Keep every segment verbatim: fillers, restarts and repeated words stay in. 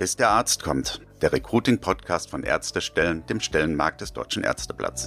Bis der Arzt kommt, der Recruiting-Podcast von Ärztestellen, dem Stellenmarkt des Deutschen Ärzteblatts.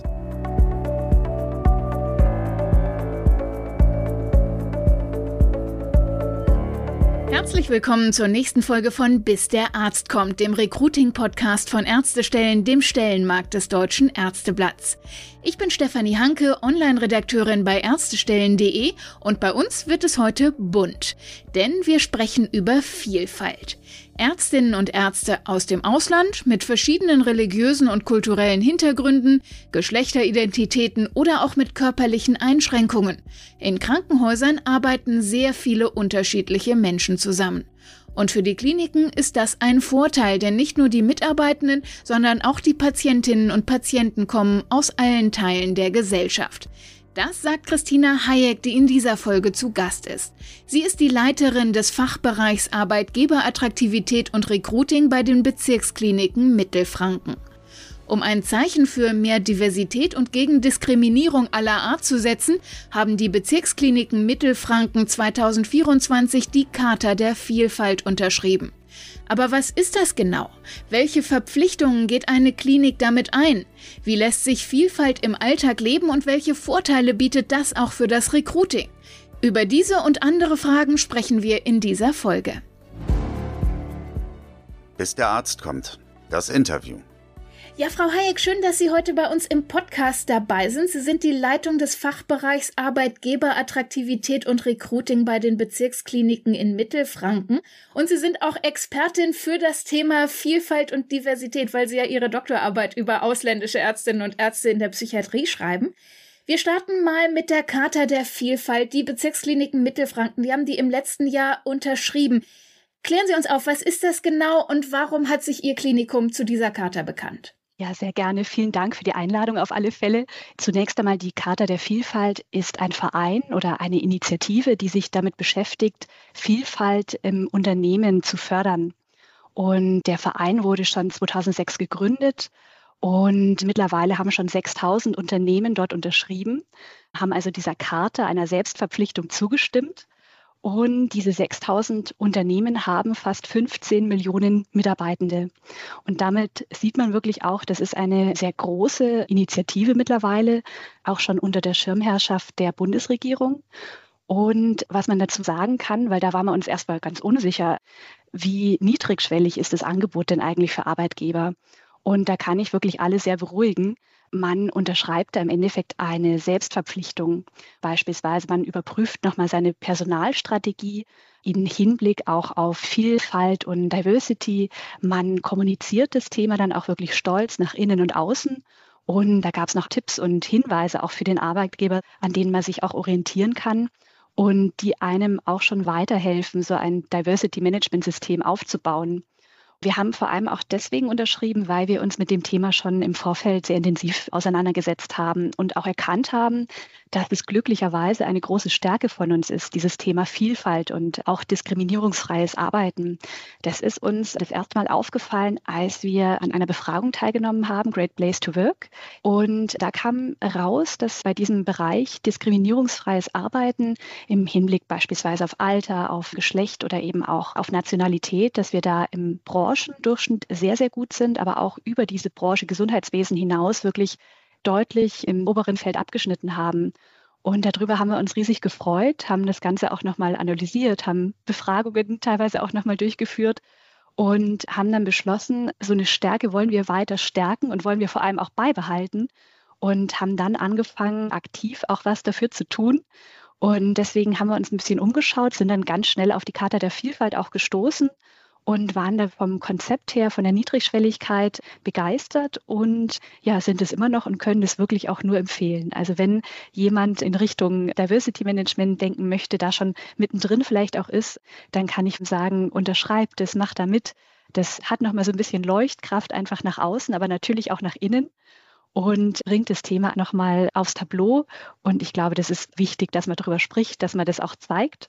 Herzlich willkommen zur nächsten Folge von Bis der Arzt kommt, dem Recruiting-Podcast von Ärztestellen, dem Stellenmarkt des Deutschen Ärzteblatts. Ich bin Stefanie Hanke, Online-Redakteurin bei ärztestellen punkt de und bei uns wird es heute bunt, denn wir sprechen über Vielfalt. Ärztinnen und Ärzte aus dem Ausland mit verschiedenen religiösen und kulturellen Hintergründen, Geschlechteridentitäten oder auch mit körperlichen Einschränkungen. In Krankenhäusern arbeiten sehr viele unterschiedliche Menschen zusammen. Und für die Kliniken ist das ein Vorteil, denn nicht nur die Mitarbeitenden, sondern auch die Patientinnen und Patienten kommen aus allen Teilen der Gesellschaft. Das sagt Christina Hayek, die in dieser Folge zu Gast ist. Sie ist die Leiterin des Fachbereichs Arbeitgeberattraktivität und Recruiting bei den Bezirkskliniken Mittelfranken. Um ein Zeichen für mehr Diversität und gegen Diskriminierung aller Art zu setzen, haben die Bezirkskliniken Mittelfranken zwanzig vierundzwanzig die Charta der Vielfalt unterschrieben. Aber was ist das genau? Welche Verpflichtungen geht eine Klinik damit ein? Wie lässt sich Vielfalt im Alltag leben und welche Vorteile bietet das auch für das Recruiting? Über diese und andere Fragen sprechen wir in dieser Folge. Bis der Arzt kommt. Das Interview. Ja, Frau Hayek, schön, dass Sie heute bei uns im Podcast dabei sind. Sie sind die Leitung des Fachbereichs Arbeitgeberattraktivität und Recruiting bei den Bezirkskliniken in Mittelfranken. Und Sie sind auch Expertin für das Thema Vielfalt und Diversität, weil Sie ja Ihre Doktorarbeit über ausländische Ärztinnen und Ärzte in der Psychiatrie schreiben. Wir starten mal mit der Charta der Vielfalt. Die Bezirkskliniken Mittelfranken, die haben die im letzten Jahr unterschrieben. Klären Sie uns auf, was ist das genau und warum hat sich Ihr Klinikum zu dieser Charta bekannt? Ja, sehr gerne. Vielen Dank für die Einladung auf alle Fälle. Zunächst einmal, die Charta der Vielfalt ist ein Verein oder eine Initiative, die sich damit beschäftigt, Vielfalt im Unternehmen zu fördern. Und der Verein wurde schon zweitausendsechs gegründet und mittlerweile haben schon sechstausend Unternehmen dort unterschrieben, haben also dieser Charta, einer Selbstverpflichtung zugestimmt. Und diese sechstausend Unternehmen haben fast fünfzehn Millionen Mitarbeitende. Und damit sieht man wirklich auch, das ist eine sehr große Initiative mittlerweile, auch schon unter der Schirmherrschaft der Bundesregierung. Und was man dazu sagen kann, weil da waren wir uns erstmal ganz unsicher, wie niedrigschwellig ist das Angebot denn eigentlich für Arbeitgeber? Und da kann ich wirklich alle sehr beruhigen. Man unterschreibt da im Endeffekt eine Selbstverpflichtung. Beispielsweise man überprüft nochmal seine Personalstrategie im Hinblick auch auf Vielfalt und Diversity. Man kommuniziert das Thema dann auch wirklich stolz nach innen und außen. Und da gab es noch Tipps und Hinweise auch für den Arbeitgeber, an denen man sich auch orientieren kann und die einem auch schon weiterhelfen, so ein Diversity-Management-System aufzubauen. Wir haben vor allem auch deswegen unterschrieben, weil wir uns mit dem Thema schon im Vorfeld sehr intensiv auseinandergesetzt haben und auch erkannt haben, dass es glücklicherweise eine große Stärke von uns ist, dieses Thema Vielfalt und auch diskriminierungsfreies Arbeiten. Das ist uns das erste Mal aufgefallen, als wir an einer Befragung teilgenommen haben, Great Place to Work. Und da kam raus, dass bei diesem Bereich diskriminierungsfreies Arbeiten im Hinblick beispielsweise auf Alter, auf Geschlecht oder eben auch auf Nationalität, dass wir da im Branchendurchschnitt sehr, sehr gut sind, aber auch über diese Branche Gesundheitswesen hinaus wirklich deutlich im oberen Feld abgeschnitten haben. Und darüber haben wir uns riesig gefreut, haben das Ganze auch nochmal analysiert, haben Befragungen teilweise auch nochmal durchgeführt und haben dann beschlossen, so eine Stärke wollen wir weiter stärken und wollen wir vor allem auch beibehalten und haben dann angefangen, aktiv auch was dafür zu tun. Und deswegen haben wir uns ein bisschen umgeschaut, sind dann ganz schnell auf die Charta der Vielfalt auch gestoßen und waren da vom Konzept her, von der Niedrigschwelligkeit begeistert und ja, sind es immer noch und können es wirklich auch nur empfehlen. Also wenn jemand in Richtung Diversity Management denken möchte, da schon mittendrin vielleicht auch ist, dann kann ich sagen, unterschreibt es, macht da mit. Das hat nochmal so ein bisschen Leuchtkraft einfach nach außen, aber natürlich auch nach innen und bringt das Thema nochmal aufs Tableau. Und ich glaube, das ist wichtig, dass man darüber spricht, dass man das auch zeigt.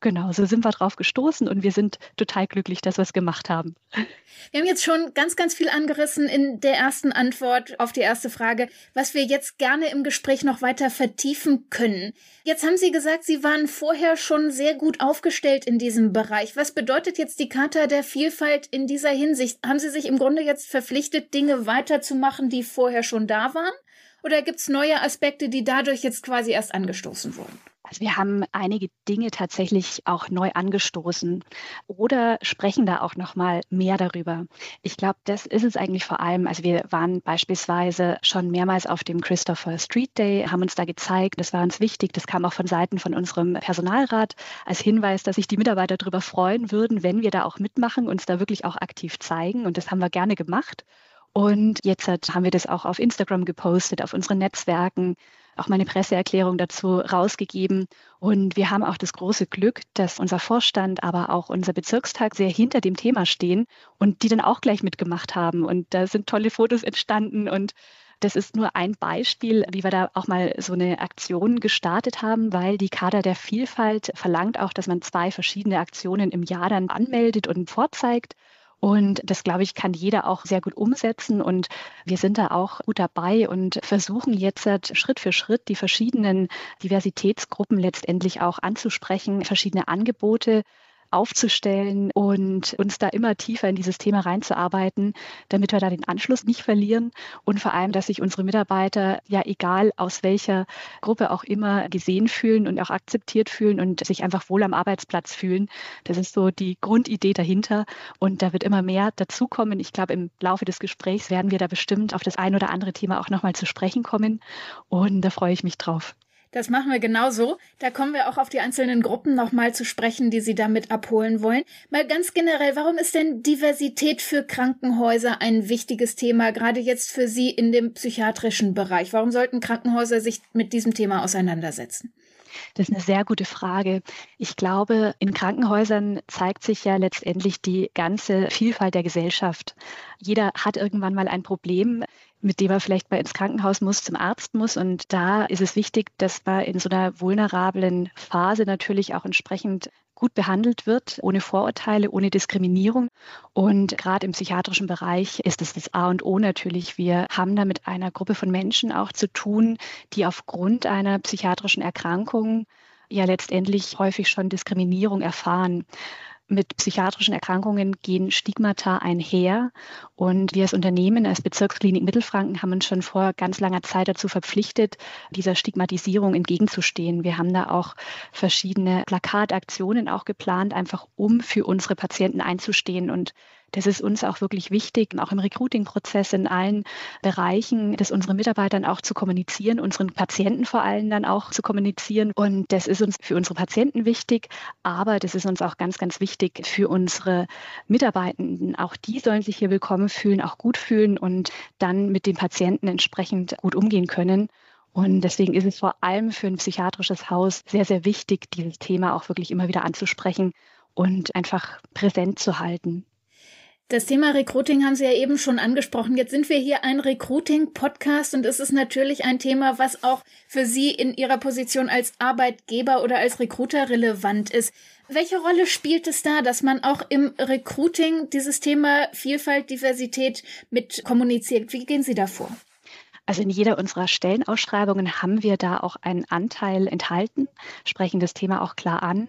Genau, so sind wir drauf gestoßen und wir sind total glücklich, dass wir es gemacht haben. Wir haben jetzt schon ganz, ganz viel angerissen in der ersten Antwort auf die erste Frage, was wir jetzt gerne im Gespräch noch weiter vertiefen können. Jetzt haben Sie gesagt, Sie waren vorher schon sehr gut aufgestellt in diesem Bereich. Was bedeutet jetzt die Charta der Vielfalt in dieser Hinsicht? Haben Sie sich im Grunde jetzt verpflichtet, Dinge weiterzumachen, die vorher schon da waren? Oder gibt es neue Aspekte, die dadurch jetzt quasi erst angestoßen wurden? Also wir haben einige Dinge tatsächlich auch neu angestoßen oder sprechen da auch noch mal mehr darüber. Ich glaube, das ist es eigentlich vor allem. Also wir waren beispielsweise schon mehrmals auf dem Christopher Street Day, haben uns da gezeigt, das war uns wichtig. Das kam auch von Seiten von unserem Personalrat als Hinweis, dass sich die Mitarbeiter darüber freuen würden, wenn wir da auch mitmachen, uns da wirklich auch aktiv zeigen. Und das haben wir gerne gemacht. Und jetzt haben wir das auch auf Instagram gepostet, auf unseren Netzwerken, auch mal eine Presseerklärung dazu rausgegeben. Und wir haben auch das große Glück, dass unser Vorstand, aber auch unser Bezirkstag sehr hinter dem Thema stehen und die dann auch gleich mitgemacht haben. Und da sind tolle Fotos entstanden und das ist nur ein Beispiel, wie wir da auch mal so eine Aktion gestartet haben, weil die Charta der Vielfalt verlangt auch, dass man zwei verschiedene Aktionen im Jahr dann anmeldet und vorzeigt. Und das, glaube ich, kann jeder auch sehr gut umsetzen. Und wir sind da auch gut dabei und versuchen jetzt Schritt für Schritt die verschiedenen Diversitätsgruppen letztendlich auch anzusprechen, verschiedene Angebote aufzustellen und uns da immer tiefer in dieses Thema reinzuarbeiten, damit wir da den Anschluss nicht verlieren und vor allem, dass sich unsere Mitarbeiter, ja egal aus welcher Gruppe auch immer, gesehen fühlen und auch akzeptiert fühlen und sich einfach wohl am Arbeitsplatz fühlen. Das ist so die Grundidee dahinter und da wird immer mehr dazukommen. Ich glaube, im Laufe des Gesprächs werden wir da bestimmt auf das ein oder andere Thema auch nochmal zu sprechen kommen und da freue ich mich drauf. Das machen wir genauso. Da kommen wir auch auf die einzelnen Gruppen nochmal zu sprechen, die Sie damit abholen wollen. Mal ganz generell, warum ist denn Diversität für Krankenhäuser ein wichtiges Thema, gerade jetzt für Sie in dem psychiatrischen Bereich? Warum sollten Krankenhäuser sich mit diesem Thema auseinandersetzen? Das ist eine sehr gute Frage. Ich glaube, in Krankenhäusern zeigt sich ja letztendlich die ganze Vielfalt der Gesellschaft. Jeder hat irgendwann mal ein Problem, mit dem er vielleicht mal ins Krankenhaus muss, zum Arzt muss. Und da ist es wichtig, dass man in so einer vulnerablen Phase natürlich auch entsprechend gut behandelt wird, ohne Vorurteile, ohne Diskriminierung. Und gerade im psychiatrischen Bereich ist es das A und O natürlich. Wir haben da mit einer Gruppe von Menschen auch zu tun, die aufgrund einer psychiatrischen Erkrankung ja letztendlich häufig schon Diskriminierung erfahren. Mit psychiatrischen Erkrankungen gehen Stigmata einher und wir als Unternehmen, als Bezirksklinik Mittelfranken haben uns schon vor ganz langer Zeit dazu verpflichtet, dieser Stigmatisierung entgegenzustehen. Wir haben da auch verschiedene Plakataktionen auch geplant, einfach um für unsere Patienten einzustehen und das ist uns auch wirklich wichtig, auch im Recruiting-Prozess in allen Bereichen, das unseren Mitarbeitern auch zu kommunizieren, unseren Patienten vor allem dann auch zu kommunizieren. Und das ist uns für unsere Patienten wichtig, aber das ist uns auch ganz, ganz wichtig für unsere Mitarbeitenden. Auch die sollen sich hier willkommen fühlen, auch gut fühlen und dann mit den Patienten entsprechend gut umgehen können. Und deswegen ist es vor allem für ein psychiatrisches Haus sehr, sehr wichtig, dieses Thema auch wirklich immer wieder anzusprechen und einfach präsent zu halten. Das Thema Recruiting haben Sie ja eben schon angesprochen. Jetzt sind wir hier ein Recruiting-Podcast und es ist natürlich ein Thema, was auch für Sie in Ihrer Position als Arbeitgeber oder als Recruiter relevant ist. Welche Rolle spielt es da, dass man auch im Recruiting dieses Thema Vielfalt, Diversität mit kommuniziert? Wie gehen Sie da vor? Also in jeder unserer Stellenausschreibungen haben wir da auch einen Anteil enthalten, sprechen das Thema auch klar an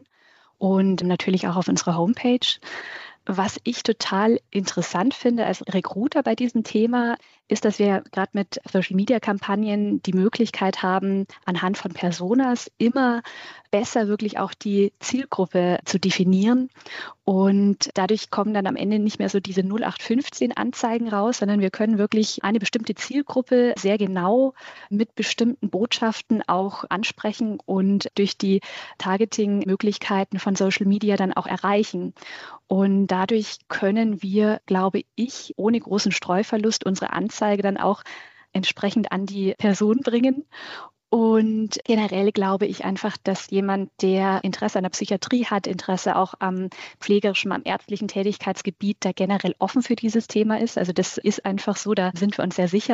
und natürlich auch auf unserer Homepage. Was ich total interessant finde als Recruiter bei diesem Thema, ist, dass wir gerade mit Social-Media-Kampagnen die Möglichkeit haben, anhand von Personas immer besser wirklich auch die Zielgruppe zu definieren. Und dadurch kommen dann am Ende nicht mehr so diese null acht fünfzehn Anzeigen raus, sondern wir können wirklich eine bestimmte Zielgruppe sehr genau mit bestimmten Botschaften auch ansprechen und durch die Targeting-Möglichkeiten von Social Media dann auch erreichen. Und dadurch können wir, glaube ich, ohne großen Streuverlust unsere Anzeige dann auch entsprechend an die Person bringen. Und generell glaube ich einfach, dass jemand, der Interesse an der Psychiatrie hat, Interesse auch am pflegerischen, am ärztlichen Tätigkeitsgebiet, der generell offen für dieses Thema ist. Also das ist einfach so, da sind wir uns sehr sicher.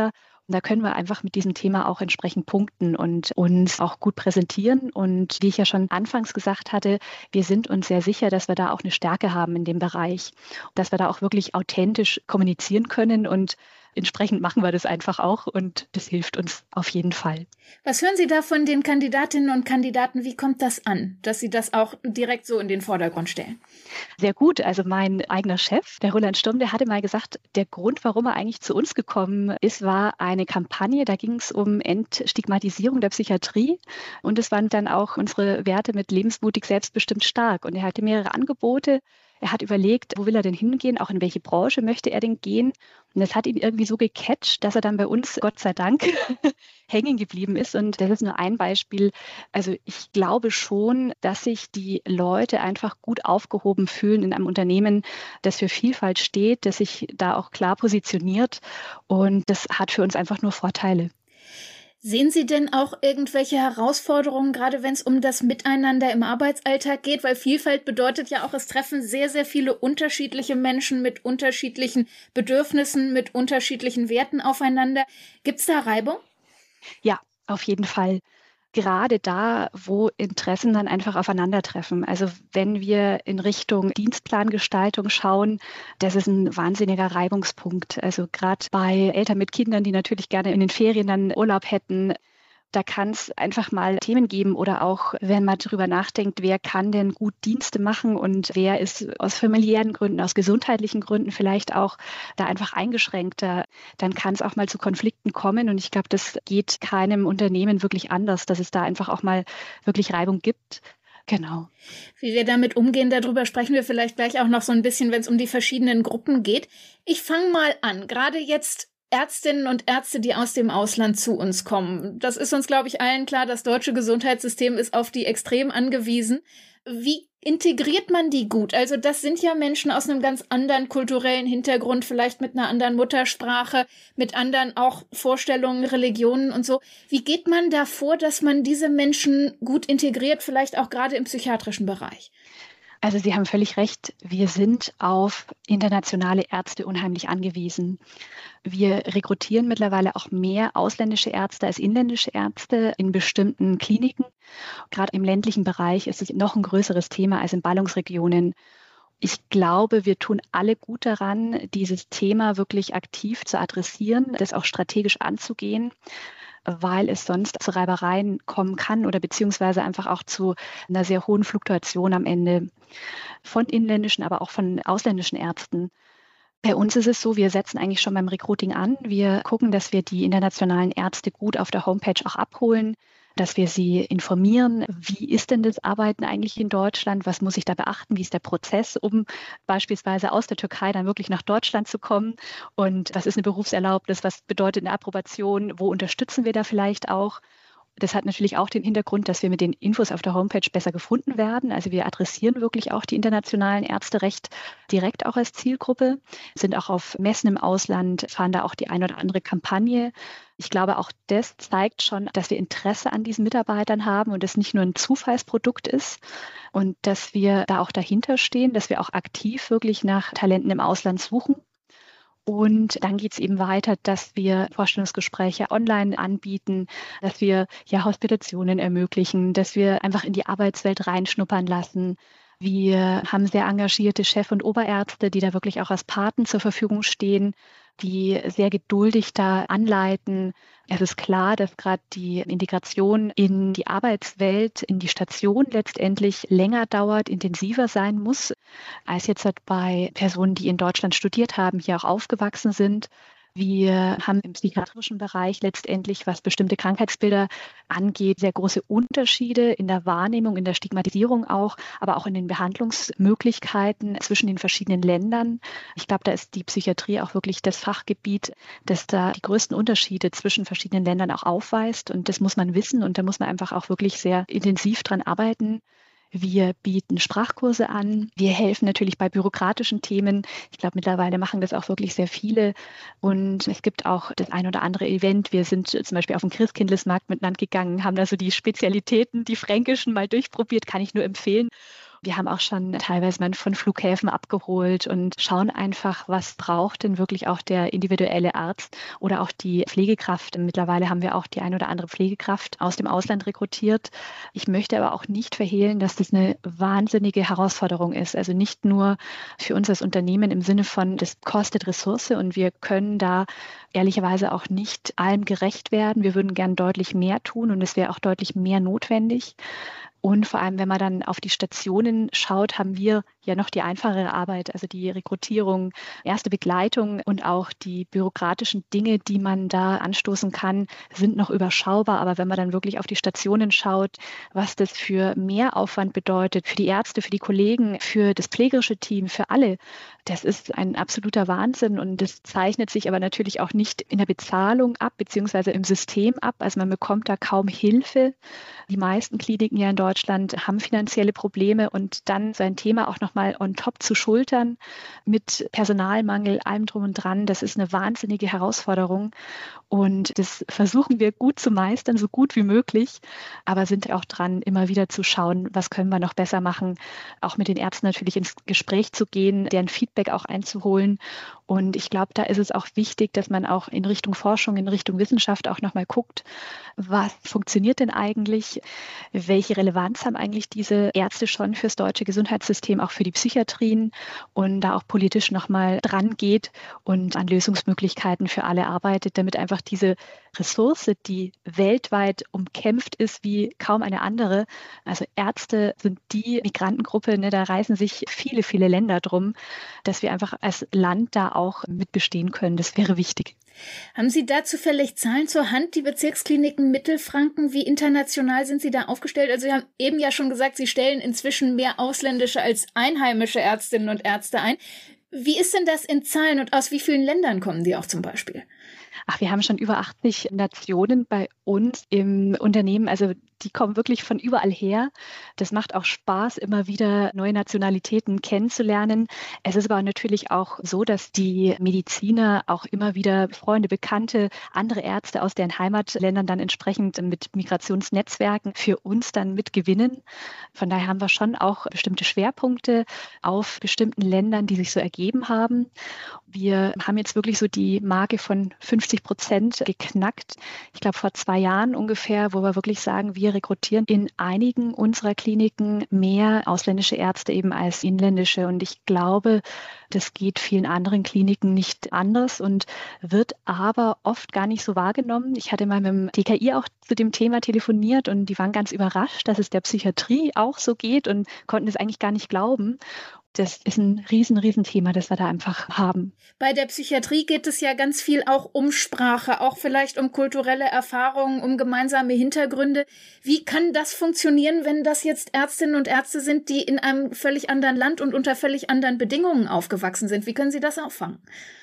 Da können wir einfach mit diesem Thema auch entsprechend punkten und uns auch gut präsentieren. Und wie ich ja schon anfangs gesagt hatte, wir sind uns sehr sicher, dass wir da auch eine Stärke haben in dem Bereich, dass wir da auch wirklich authentisch kommunizieren können und entsprechend machen wir das einfach auch und das hilft uns auf jeden Fall. Was hören Sie da von den Kandidatinnen und Kandidaten? Wie kommt das an, dass Sie das auch direkt so in den Vordergrund stellen? Sehr gut. Also mein eigener Chef, der Roland Sturm, der hatte mal gesagt, der Grund, warum er eigentlich zu uns gekommen ist, war eine Kampagne. Da ging es um Entstigmatisierung der Psychiatrie und es waren dann auch unsere Werte mit lebensmutig, selbstbestimmt, stark. Und er hatte mehrere Angebote. Er hat überlegt, wo will er denn hingehen, auch in welche Branche möchte er denn gehen. Und das hat ihn irgendwie so gecatcht, dass er dann bei uns, Gott sei Dank, hängen geblieben ist. Und das ist nur ein Beispiel. Also ich glaube schon, dass sich die Leute einfach gut aufgehoben fühlen in einem Unternehmen, das für Vielfalt steht, das sich da auch klar positioniert. Und das hat für uns einfach nur Vorteile. Sehen Sie denn auch irgendwelche Herausforderungen, gerade wenn es um das Miteinander im Arbeitsalltag geht? Weil Vielfalt bedeutet ja auch, es treffen sehr, sehr viele unterschiedliche Menschen mit unterschiedlichen Bedürfnissen, mit unterschiedlichen Werten aufeinander. Gibt es da Reibung? Ja, auf jeden Fall. Gerade da, wo Interessen dann einfach aufeinandertreffen. Also wenn wir in Richtung Dienstplangestaltung schauen, das ist ein wahnsinniger Reibungspunkt. Also gerade bei Eltern mit Kindern, die natürlich gerne in den Ferien dann Urlaub hätten, da kann es einfach mal Themen geben oder auch, wenn man darüber nachdenkt, wer kann denn gut Dienste machen und wer ist aus familiären Gründen, aus gesundheitlichen Gründen vielleicht auch da einfach eingeschränkter, dann kann es auch mal zu Konflikten kommen. Und ich glaube, das geht keinem Unternehmen wirklich anders, dass es da einfach auch mal wirklich Reibung gibt. Genau. Wie wir damit umgehen, darüber sprechen wir vielleicht gleich auch noch so ein bisschen, wenn es um die verschiedenen Gruppen geht. Ich fange mal an, gerade jetzt Ärztinnen und Ärzte, die aus dem Ausland zu uns kommen. Das ist uns, glaube ich, allen klar. Das deutsche Gesundheitssystem ist auf die extrem angewiesen. Wie integriert man die gut? Also das sind ja Menschen aus einem ganz anderen kulturellen Hintergrund, vielleicht mit einer anderen Muttersprache, mit anderen auch Vorstellungen, Religionen und so. Wie geht man da vor, dass man diese Menschen gut integriert, vielleicht auch gerade im psychiatrischen Bereich? Also Sie haben völlig recht, wir sind auf internationale Ärzte unheimlich angewiesen. Wir rekrutieren mittlerweile auch mehr ausländische Ärzte als inländische Ärzte in bestimmten Kliniken. Gerade im ländlichen Bereich ist es noch ein größeres Thema als in Ballungsregionen. Ich glaube, wir tun alle gut daran, dieses Thema wirklich aktiv zu adressieren, das auch strategisch anzugehen, weil es sonst zu Reibereien kommen kann oder beziehungsweise einfach auch zu einer sehr hohen Fluktuation am Ende von inländischen, aber auch von ausländischen Ärzten. Bei uns ist es so, wir setzen eigentlich schon beim Recruiting an. Wir gucken, dass wir die internationalen Ärzte gut auf der Homepage auch abholen, dass wir sie informieren, wie ist denn das Arbeiten eigentlich in Deutschland, was muss ich da beachten, wie ist der Prozess, um beispielsweise aus der Türkei dann wirklich nach Deutschland zu kommen und was ist eine Berufserlaubnis, was bedeutet eine Approbation, wo unterstützen wir da vielleicht auch. Das hat natürlich auch den Hintergrund, dass wir mit den Infos auf der Homepage besser gefunden werden. Also wir adressieren wirklich auch die internationalen Ärzte recht direkt auch als Zielgruppe, sind auch auf Messen im Ausland, fahren da auch die ein oder andere Kampagne. Ich glaube, auch das zeigt schon, dass wir Interesse an diesen Mitarbeitern haben und es nicht nur ein Zufallsprodukt ist und dass wir da auch dahinter stehen, dass wir auch aktiv wirklich nach Talenten im Ausland suchen. Und dann geht es eben weiter, dass wir Vorstellungsgespräche online anbieten, dass wir ja Hospitationen ermöglichen, dass wir einfach in die Arbeitswelt reinschnuppern lassen. Wir haben sehr engagierte Chef- und Oberärzte, die da wirklich auch als Paten zur Verfügung stehen, die sehr geduldig da anleiten. Es ist klar, dass gerade die Integration in die Arbeitswelt, in die Station letztendlich länger dauert, intensiver sein muss, als jetzt halt bei Personen, die in Deutschland studiert haben, hier auch aufgewachsen sind. Wir haben im psychiatrischen Bereich letztendlich, was bestimmte Krankheitsbilder angeht, sehr große Unterschiede in der Wahrnehmung, in der Stigmatisierung auch, aber auch in den Behandlungsmöglichkeiten zwischen den verschiedenen Ländern. Ich glaube, da ist die Psychiatrie auch wirklich das Fachgebiet, das da die größten Unterschiede zwischen verschiedenen Ländern auch aufweist. Und das muss man wissen und da muss man einfach auch wirklich sehr intensiv dran arbeiten. Wir bieten Sprachkurse an. Wir helfen natürlich bei bürokratischen Themen. Ich glaube, mittlerweile machen das auch wirklich sehr viele. Und es gibt auch das ein oder andere Event. Wir sind zum Beispiel auf den Christkindlesmarkt miteinander gegangen, haben da so die Spezialitäten, die fränkischen mal durchprobiert, kann ich nur empfehlen. Wir haben auch schon teilweise mal von Flughäfen abgeholt und schauen einfach, was braucht denn wirklich auch der individuelle Arzt oder auch die Pflegekraft. Mittlerweile haben wir auch die ein oder andere Pflegekraft aus dem Ausland rekrutiert. Ich möchte aber auch nicht verhehlen, dass das eine wahnsinnige Herausforderung ist. Also nicht nur für uns als Unternehmen im Sinne von, das kostet Ressource und wir können da ehrlicherweise auch nicht allem gerecht werden. Wir würden gern deutlich mehr tun und es wäre auch deutlich mehr notwendig. Und vor allem, wenn man dann auf die Stationen schaut, haben wir ja noch die einfachere Arbeit, also die Rekrutierung, erste Begleitung und auch die bürokratischen Dinge, die man da anstoßen kann, sind noch überschaubar. Aber wenn man dann wirklich auf die Stationen schaut, was das für Mehraufwand bedeutet, für die Ärzte, für die Kollegen, für das pflegerische Team, für alle, das ist ein absoluter Wahnsinn. Und das zeichnet sich aber natürlich auch nicht in der Bezahlung ab, beziehungsweise im System ab. Also man bekommt da kaum Hilfe. Die meisten Kliniken ja in Deutschland haben finanzielle Probleme und dann so ein Thema auch nochmal on top zu schultern mit Personalmangel, allem drum und dran, das ist eine wahnsinnige Herausforderung und das versuchen wir gut zu meistern, so gut wie möglich, aber sind auch dran, immer wieder zu schauen, was können wir noch besser machen, auch mit den Ärzten natürlich ins Gespräch zu gehen, deren Feedback auch einzuholen. Und ich glaube, da ist es auch wichtig, dass man auch in Richtung Forschung, in Richtung Wissenschaft auch nochmal guckt, was funktioniert denn eigentlich, welche Relevanz haben eigentlich diese Ärzte schon fürs deutsche Gesundheitssystem, auch für die Psychiatrien und da auch politisch nochmal dran geht und an Lösungsmöglichkeiten für alle arbeitet, damit einfach diese Ressource, die weltweit umkämpft ist wie kaum eine andere, also Ärzte sind die Migrantengruppe, ne, da reisen sich viele, viele Länder drum, dass wir einfach als Land da auch mitbestehen können. Das wäre wichtig. Haben Sie da zufällig Zahlen zur Hand, die Bezirkskliniken Mittelfranken? Wie international sind Sie da aufgestellt? Also Sie haben eben ja schon gesagt, Sie stellen inzwischen mehr ausländische als einheimische Ärztinnen und Ärzte ein. Wie ist denn das in Zahlen und aus wie vielen Ländern kommen die auch zum Beispiel? Ach, wir haben schon über achtzig Nationen bei uns im Unternehmen. Also die kommen wirklich von überall her. Das macht auch Spaß, immer wieder neue Nationalitäten kennenzulernen. Es ist aber natürlich auch so, dass die Mediziner auch immer wieder Freunde, Bekannte, andere Ärzte aus deren Heimatländern dann entsprechend mit Migrationsnetzwerken für uns dann mitgewinnen. Von daher haben wir schon auch bestimmte Schwerpunkte auf bestimmten Ländern, die sich so ergeben haben. Wir haben jetzt wirklich so die Marke von fünfzig Prozent geknackt. Ich glaube, vor zwei Jahren ungefähr, wo wir wirklich sagen, wir rekrutieren in einigen unserer Kliniken mehr ausländische Ärzte eben als inländische. Und ich glaube, das geht vielen anderen Kliniken nicht anders und wird aber oft gar nicht so wahrgenommen. Ich hatte mal mit dem D K I auch zu dem Thema telefoniert und die waren ganz überrascht, dass es der Psychiatrie auch so geht und konnten es eigentlich gar nicht glauben. Das ist ein riesen, riesen Thema, das wir da einfach haben. Bei der Psychiatrie geht es ja ganz viel auch um Sprache, auch vielleicht um kulturelle Erfahrungen, um gemeinsame Hintergründe. Wie kann das funktionieren, wenn das jetzt Ärztinnen und Ärzte sind, die in einem völlig anderen Land und unter völlig anderen Bedingungen aufgewachsen sind? Wie können Sie das auffangen?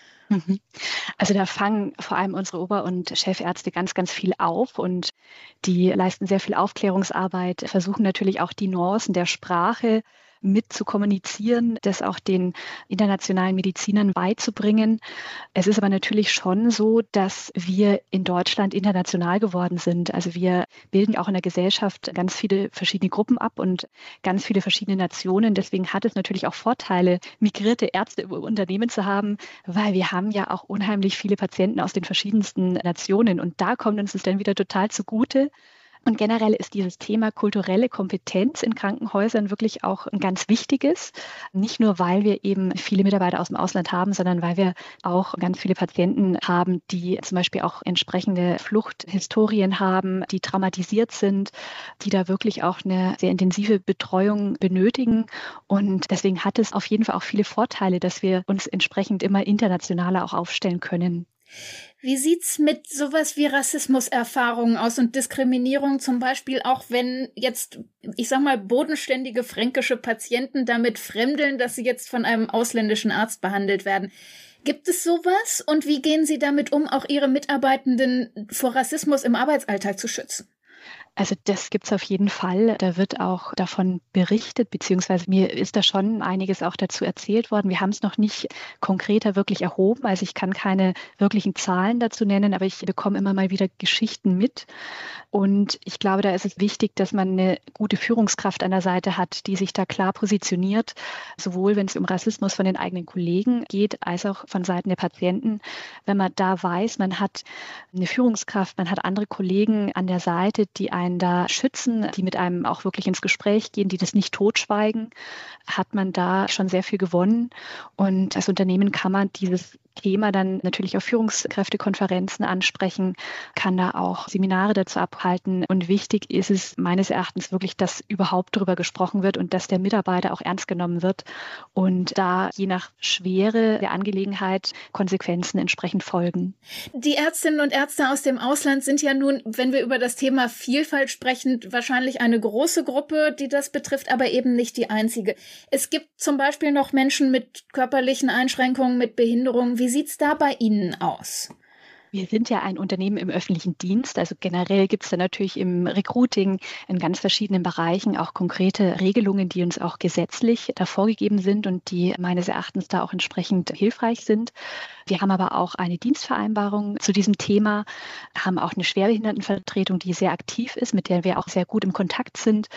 Also da fangen vor allem unsere Ober- und Chefärzte ganz, ganz viel auf und die leisten sehr viel Aufklärungsarbeit, versuchen natürlich auch die Nuancen der Sprache mit zu kommunizieren, das auch den internationalen Medizinern beizubringen. Es ist aber natürlich schon so, dass wir in Deutschland international geworden sind. Also wir bilden auch in der Gesellschaft ganz viele verschiedene Gruppen ab und ganz viele verschiedene Nationen. Deswegen hat es natürlich auch Vorteile, migrierte Ärzte im Unternehmen zu haben, weil wir haben ja auch unheimlich viele Patienten aus den verschiedensten Nationen. Und da kommt uns das dann wieder total zugute. Und generell ist dieses Thema kulturelle Kompetenz in Krankenhäusern wirklich auch ein ganz wichtiges. Nicht nur, weil wir eben viele Mitarbeiter aus dem Ausland haben, sondern weil wir auch ganz viele Patienten haben, die zum Beispiel auch entsprechende Fluchthistorien haben, die traumatisiert sind, die da wirklich auch eine sehr intensive Betreuung benötigen. Und deswegen hat es auf jeden Fall auch viele Vorteile, dass wir uns entsprechend immer internationaler auch aufstellen können. Wie sieht's mit sowas wie Rassismuserfahrungen aus und Diskriminierung, zum Beispiel auch wenn jetzt, ich sag mal, bodenständige fränkische Patienten damit fremdeln, dass sie jetzt von einem ausländischen Arzt behandelt werden? Gibt es sowas und wie gehen Sie damit um, auch Ihre Mitarbeitenden vor Rassismus im Arbeitsalltag zu schützen? Also das gibt es auf jeden Fall. Da wird auch davon berichtet, beziehungsweise mir ist da schon einiges auch dazu erzählt worden. Wir haben es noch nicht konkreter wirklich erhoben. Also ich kann keine wirklichen Zahlen dazu nennen, aber ich bekomme immer mal wieder Geschichten mit. Und ich glaube, da ist es wichtig, dass man eine gute Führungskraft an der Seite hat, die sich da klar positioniert, sowohl wenn es um Rassismus von den eigenen Kollegen geht, als auch von Seiten der Patienten. Wenn man da weiß, man hat eine Führungskraft, man hat andere Kollegen an der Seite, die einen da schützen, die mit einem auch wirklich ins Gespräch gehen, die das nicht totschweigen, hat man da schon sehr viel gewonnen. Und als Unternehmen kann man dieses Thema dann natürlich auf Führungskräftekonferenzen ansprechen, kann da auch Seminare dazu abhalten. Und wichtig ist es meines Erachtens wirklich, dass überhaupt darüber gesprochen wird und dass der Mitarbeiter auch ernst genommen wird und da je nach Schwere der Angelegenheit Konsequenzen entsprechend folgen. Die Ärztinnen und Ärzte aus dem Ausland sind ja nun, wenn wir über das Thema Vielfalt sprechen, wahrscheinlich eine große Gruppe, die das betrifft, aber eben nicht die einzige. Es gibt zum Beispiel noch Menschen mit körperlichen Einschränkungen, mit Behinderungen. Wie sieht's da bei Ihnen aus? Wir sind ja ein Unternehmen im öffentlichen Dienst, also generell gibt es da natürlich im Recruiting in ganz verschiedenen Bereichen auch konkrete Regelungen, die uns auch gesetzlich da vorgegeben sind und die meines Erachtens da auch entsprechend hilfreich sind. Wir haben aber auch eine Dienstvereinbarung zu diesem Thema, haben auch eine Schwerbehindertenvertretung, die sehr aktiv ist, mit der wir auch sehr gut im Kontakt sind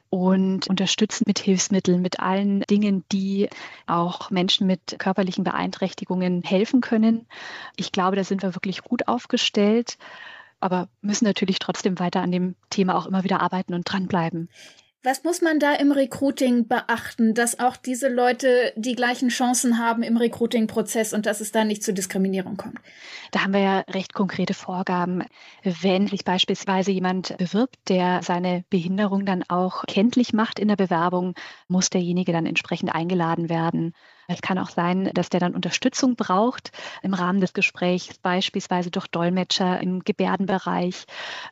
und unterstützen mit Hilfsmitteln, mit allen Dingen, die auch Menschen mit körperlichen Beeinträchtigungen helfen können. Ich glaube, da sind wir wirklich gut aufgestellt, aber müssen natürlich trotzdem weiter an dem Thema auch immer wieder arbeiten und dranbleiben. Was muss man da im Recruiting beachten, dass auch diese Leute die gleichen Chancen haben im Recruiting-Prozess und dass es da nicht zu Diskriminierung kommt? Da haben wir ja recht konkrete Vorgaben. Wenn sich beispielsweise jemand bewirbt, der seine Behinderung dann auch kenntlich macht in der Bewerbung, muss derjenige dann entsprechend eingeladen werden. Es kann auch sein, dass der dann Unterstützung braucht im Rahmen des Gesprächs, beispielsweise durch Dolmetscher im Gebärdenbereich.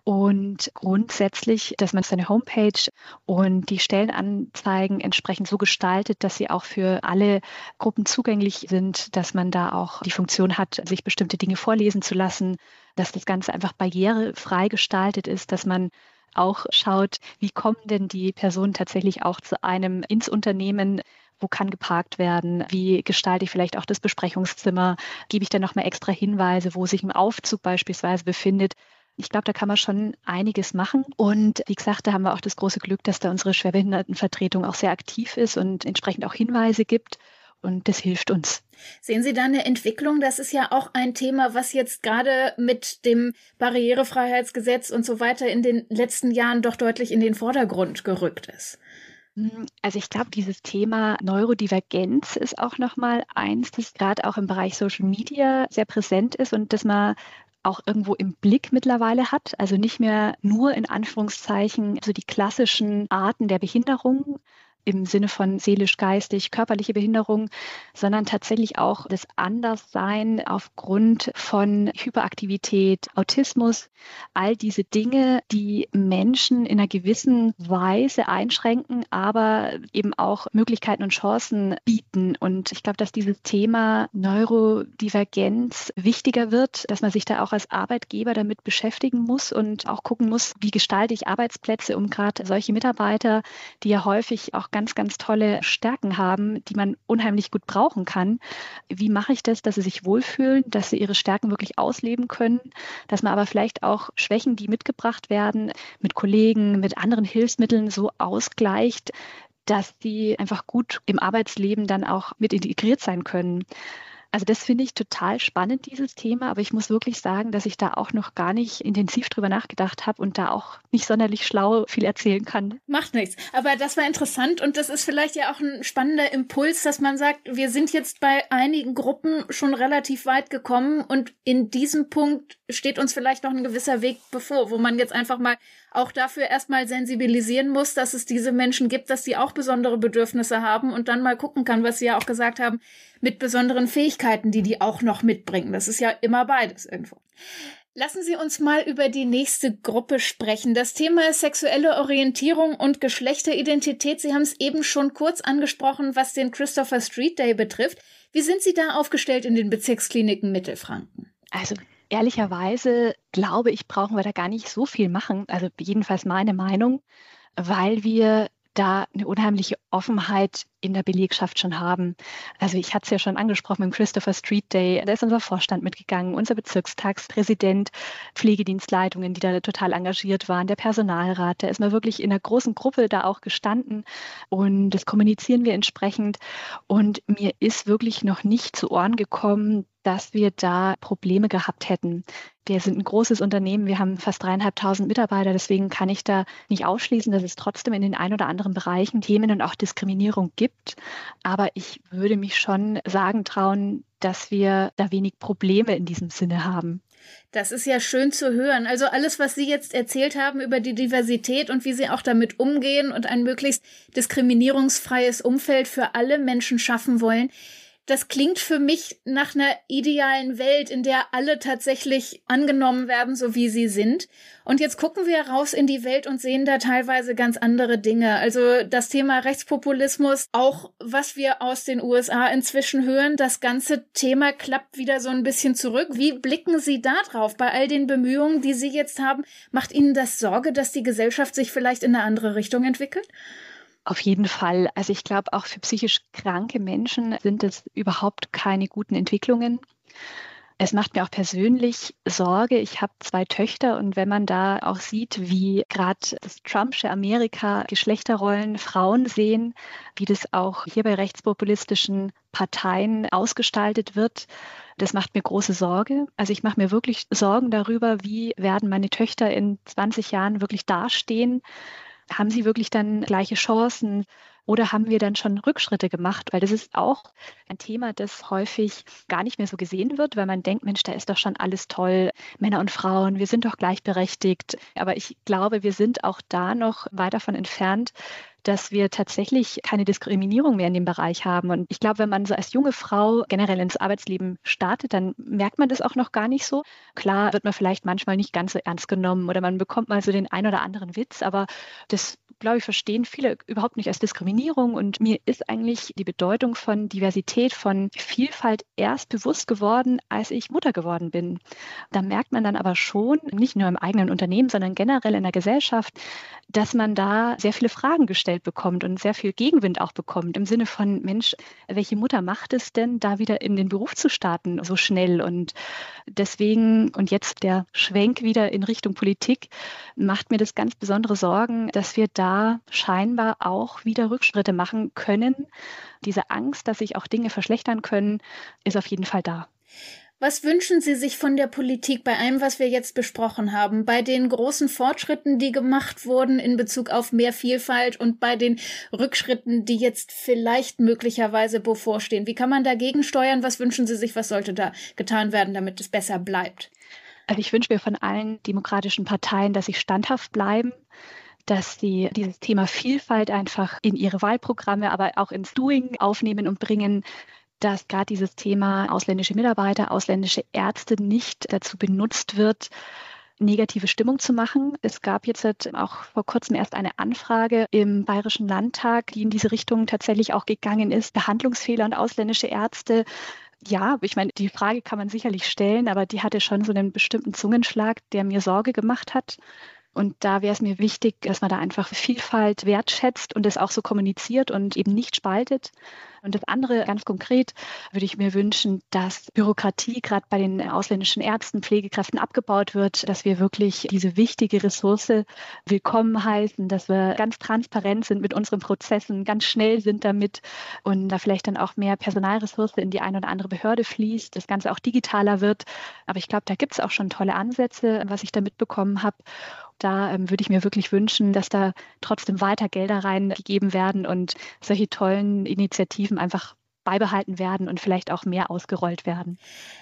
Und grundsätzlich, dass man seine Homepage und die Stellenanzeigen entsprechend so gestaltet, dass sie auch für alle Gruppen zugänglich sind, dass man da auch die Funktion hat, sich bestimmte Dinge vorlesen zu lassen, dass das Ganze einfach barrierefrei gestaltet ist, dass man auch schaut, wie kommen denn die Personen tatsächlich auch zu einem ins Unternehmen, wo kann geparkt werden, wie gestalte ich vielleicht auch das Besprechungszimmer, gebe ich dann nochmal extra Hinweise, wo sich ein Aufzug beispielsweise befindet. Ich glaube, da kann man schon einiges machen. Und wie gesagt, da haben wir auch das große Glück, dass da unsere Schwerbehindertenvertretung auch sehr aktiv ist und entsprechend auch Hinweise gibt. Und das hilft uns. Sehen Sie da eine Entwicklung? Das ist ja auch ein Thema, was jetzt gerade mit dem Barrierefreiheitsgesetz und so weiter in den letzten Jahren doch deutlich in den Vordergrund gerückt ist. Also ich glaube, dieses Thema Neurodivergenz ist auch nochmal eins, das gerade auch im Bereich Social Media sehr präsent ist und das man auch irgendwo im Blick mittlerweile hat. Also nicht mehr nur in Anführungszeichen so die klassischen Arten der Behinderung im Sinne von seelisch, geistig, körperliche Behinderung, sondern tatsächlich auch das Anderssein aufgrund von Hyperaktivität, Autismus, all diese Dinge, die Menschen in einer gewissen Weise einschränken, aber eben auch Möglichkeiten und Chancen bieten. Und ich glaube, dass dieses Thema Neurodivergenz wichtiger wird, dass man sich da auch als Arbeitgeber damit beschäftigen muss und auch gucken muss, wie gestalte ich Arbeitsplätze, um gerade solche Mitarbeiter, die ja häufig auch ganz, ganz tolle Stärken haben, die man unheimlich gut brauchen kann. Wie mache ich das, dass sie sich wohlfühlen, dass sie ihre Stärken wirklich ausleben können, dass man aber vielleicht auch Schwächen, die mitgebracht werden, mit Kollegen, mit anderen Hilfsmitteln so ausgleicht, dass sie einfach gut im Arbeitsleben dann auch mit integriert sein können. Also das finde ich total spannend, dieses Thema, aber ich muss wirklich sagen, dass ich da auch noch gar nicht intensiv drüber nachgedacht habe und da auch nicht sonderlich schlau viel erzählen kann. Macht nichts, aber das war interessant und das ist vielleicht ja auch ein spannender Impuls, dass man sagt, wir sind jetzt bei einigen Gruppen schon relativ weit gekommen und in diesem Punkt steht uns vielleicht noch ein gewisser Weg bevor, wo man jetzt einfach mal auch dafür erstmal sensibilisieren muss, dass es diese Menschen gibt, dass die auch besondere Bedürfnisse haben und dann mal gucken kann, was Sie ja auch gesagt haben, mit besonderen Fähigkeiten, die die auch noch mitbringen. Das ist ja immer beides irgendwo. Lassen Sie uns mal über die nächste Gruppe sprechen. Das Thema ist sexuelle Orientierung und Geschlechteridentität. Sie haben es eben schon kurz angesprochen, was den Christopher Street Day betrifft. Wie sind Sie da aufgestellt in den Bezirkskliniken Mittelfranken? Also Ehrlicherweise glaube ich, brauchen wir da gar nicht so viel machen, also jedenfalls meine Meinung, weil wir da eine unheimliche Offenheit in der Belegschaft schon haben. Also ich hatte es ja schon angesprochen mit dem Christopher Street Day, da ist unser Vorstand mitgegangen, unser Bezirkstagspräsident, Pflegedienstleitungen, die da total engagiert waren, der Personalrat, da ist man wirklich in einer großen Gruppe da auch gestanden und das kommunizieren wir entsprechend und mir ist wirklich noch nicht zu Ohren gekommen, dass wir da Probleme gehabt hätten. Wir sind ein großes Unternehmen, wir haben fast dreieinhalbtausend Mitarbeiter, deswegen kann ich da nicht ausschließen, dass es trotzdem in den ein oder anderen Bereichen Themen und auch Diskriminierung gibt. Aber ich würde mich schon sagen trauen, dass wir da wenig Probleme in diesem Sinne haben. Das ist ja schön zu hören. Also alles, was Sie jetzt erzählt haben über die Diversität und wie Sie auch damit umgehen und ein möglichst diskriminierungsfreies Umfeld für alle Menschen schaffen wollen, das klingt für mich nach einer idealen Welt, in der alle tatsächlich angenommen werden, so wie sie sind. Und jetzt gucken wir raus in die Welt und sehen da teilweise ganz andere Dinge. Also das Thema Rechtspopulismus, auch was wir aus den U S A inzwischen hören, das ganze Thema klappt wieder so ein bisschen zurück. Wie blicken Sie da drauf bei all den Bemühungen, die Sie jetzt haben? Macht Ihnen das Sorge, dass die Gesellschaft sich vielleicht in eine andere Richtung entwickelt? Auf jeden Fall. Also ich glaube, auch für psychisch kranke Menschen sind es überhaupt keine guten Entwicklungen. Es macht mir auch persönlich Sorge. Ich habe zwei Töchter und wenn man da auch sieht, wie gerade das Trumpsche Amerika Geschlechterrollen Frauen sehen, wie das auch hier bei rechtspopulistischen Parteien ausgestaltet wird, das macht mir große Sorge. Also ich mache mir wirklich Sorgen darüber, wie werden meine Töchter in zwanzig Jahren wirklich dastehen. Haben sie wirklich dann gleiche Chancen oder haben wir dann schon Rückschritte gemacht? Weil das ist auch ein Thema, das häufig gar nicht mehr so gesehen wird, weil man denkt, Mensch, da ist doch schon alles toll, Männer und Frauen, wir sind doch gleichberechtigt. Aber ich glaube, wir sind auch da noch weit davon entfernt, dass wir tatsächlich keine Diskriminierung mehr in dem Bereich haben. Und ich glaube, wenn man so als junge Frau generell ins Arbeitsleben startet, dann merkt man das auch noch gar nicht so. Klar wird man vielleicht manchmal nicht ganz so ernst genommen oder man bekommt mal so den ein oder anderen Witz, aber das, glaube ich, verstehen viele überhaupt nicht als Diskriminierung. Und mir ist eigentlich die Bedeutung von Diversität, von Vielfalt erst bewusst geworden, als ich Mutter geworden bin. Da merkt man dann aber schon, nicht nur im eigenen Unternehmen, sondern generell in der Gesellschaft, dass man da sehr viele Fragen gestellt bekommt und sehr viel Gegenwind auch bekommt im Sinne von, Mensch, welche Mutter macht es denn, da wieder in den Beruf zu starten so schnell? Und deswegen, und jetzt der Schwenk wieder in Richtung Politik, macht mir das ganz besondere Sorgen, dass wir da scheinbar auch wieder Rückschritte machen können. Diese Angst, dass sich auch Dinge verschlechtern können, ist auf jeden Fall da. Was wünschen Sie sich von der Politik bei allem, was wir jetzt besprochen haben, bei den großen Fortschritten, die gemacht wurden in Bezug auf mehr Vielfalt und bei den Rückschritten, die jetzt vielleicht möglicherweise bevorstehen? Wie kann man dagegen steuern? Was wünschen Sie sich? Was sollte da getan werden, damit es besser bleibt? Also ich wünsche mir von allen demokratischen Parteien, dass sie standhaft bleiben, dass sie dieses Thema Vielfalt einfach in ihre Wahlprogramme, aber auch ins Doing aufnehmen und bringen, dass gerade dieses Thema ausländische Mitarbeiter, ausländische Ärzte nicht dazu benutzt wird, negative Stimmung zu machen. Es gab jetzt auch vor kurzem erst eine Anfrage im Bayerischen Landtag, die in diese Richtung tatsächlich auch gegangen ist. Behandlungsfehler und ausländische Ärzte. Ja, ich meine, die Frage kann man sicherlich stellen, aber die hatte schon so einen bestimmten Zungenschlag, der mir Sorge gemacht hat. Und da wäre es mir wichtig, dass man da einfach Vielfalt wertschätzt und es auch so kommuniziert und eben nicht spaltet. Und das andere, ganz konkret, würde ich mir wünschen, dass Bürokratie gerade bei den ausländischen Ärzten, Pflegekräften abgebaut wird, dass wir wirklich diese wichtige Ressource willkommen heißen, dass wir ganz transparent sind mit unseren Prozessen, ganz schnell sind damit und da vielleicht dann auch mehr Personalressource in die eine oder andere Behörde fließt, das Ganze auch digitaler wird. Aber ich glaube, da gibt es auch schon tolle Ansätze, was ich da mitbekommen habe. Da ähm, würde ich mir wirklich wünschen, dass da trotzdem weiter Gelder reingegeben werden und solche tollen Initiativen einfach beibehalten werden und vielleicht auch mehr ausgerollt werden.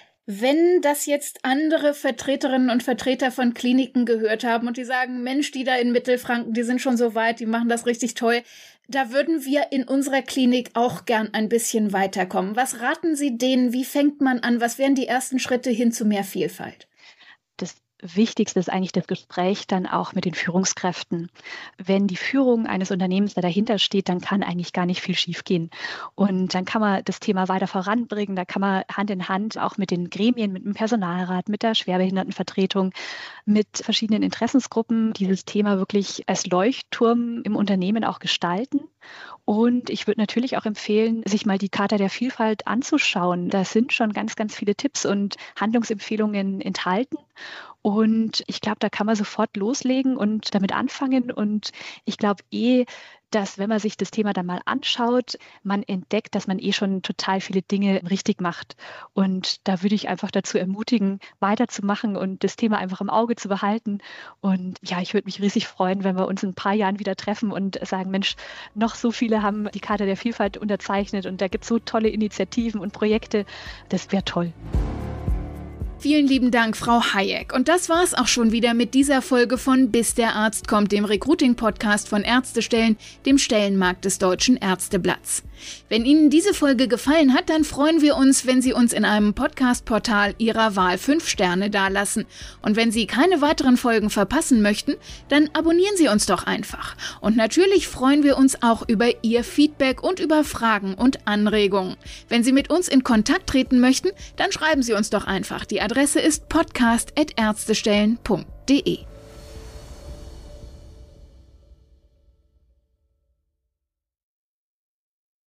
Wenn das jetzt andere Vertreterinnen und Vertreter von Kliniken gehört haben und die sagen, Mensch, die da in Mittelfranken, die sind schon so weit, die machen das richtig toll, da würden wir in unserer Klinik auch gern ein bisschen weiterkommen. Was raten Sie denen? Wie fängt man an? Was wären die ersten Schritte hin zu mehr Vielfalt? Das Wichtigste ist eigentlich das Gespräch dann auch mit den Führungskräften. Wenn die Führung eines Unternehmens da dahinter steht, dann kann eigentlich gar nicht viel schiefgehen. Und dann kann man das Thema weiter voranbringen. Da kann man Hand in Hand auch mit den Gremien, mit dem Personalrat, mit der Schwerbehindertenvertretung, mit verschiedenen Interessensgruppen dieses Thema wirklich als Leuchtturm im Unternehmen auch gestalten. Und ich würde natürlich auch empfehlen, sich mal die Charta der Vielfalt anzuschauen. Da sind schon ganz, ganz viele Tipps und Handlungsempfehlungen enthalten. Und ich glaube, da kann man sofort loslegen und damit anfangen. Und ich glaube eh, dass wenn man sich das Thema dann mal anschaut, man entdeckt, dass man eh schon total viele Dinge richtig macht. Und da würde ich einfach dazu ermutigen, weiterzumachen und das Thema einfach im Auge zu behalten. Und ja, ich würde mich riesig freuen, wenn wir uns in ein paar Jahren wieder treffen und sagen, Mensch, noch so viele haben die Charta der Vielfalt unterzeichnet und da gibt es so tolle Initiativen und Projekte. Das wäre toll. Vielen lieben Dank, Frau Hayek. Und das war's auch schon wieder mit dieser Folge von Bis der Arzt kommt, dem Recruiting-Podcast von Ärztestellen, dem Stellenmarkt des Deutschen Ärzteblatts. Wenn Ihnen diese Folge gefallen hat, dann freuen wir uns, wenn Sie uns in einem Podcast-Portal Ihrer Wahl fünf Sterne dalassen. Und wenn Sie keine weiteren Folgen verpassen möchten, dann abonnieren Sie uns doch einfach. Und natürlich freuen wir uns auch über Ihr Feedback und über Fragen und Anregungen. Wenn Sie mit uns in Kontakt treten möchten, dann schreiben Sie uns doch einfach. Die Adresse ist podcast at ärztestellen punkt de.